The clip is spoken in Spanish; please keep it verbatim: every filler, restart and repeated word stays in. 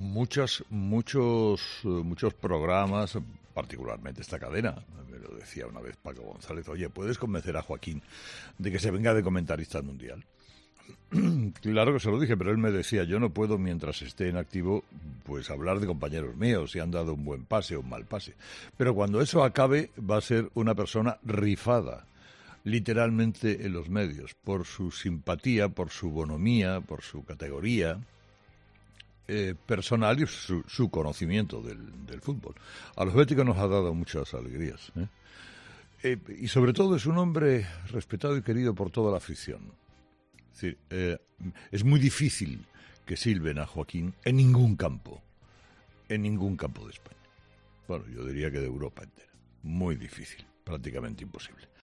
muchos, muchos, eh, muchos programas, particularmente esta cadena, me lo decía una vez Paco González, oye, ¿puedes convencer a Joaquín de que se venga de comentarista al Mundial? Claro que se lo dije, pero él me decía, yo no puedo mientras esté en activo, pues hablar de compañeros míos, si han dado un buen pase o un mal pase. Pero cuando eso acabe, va a ser una persona rifada, literalmente en los medios, por su simpatía, por su bonomía, por su categoría eh, personal y su, su conocimiento del, del fútbol. A los béticos nos ha dado muchas alegrías, ¿eh? Eh, y sobre todo es un hombre respetado y querido por toda la afición. Es decir, eh, es muy difícil que silben a Joaquín en ningún campo, en ningún campo de España. Bueno, yo diría que de Europa entera. Muy difícil, prácticamente imposible.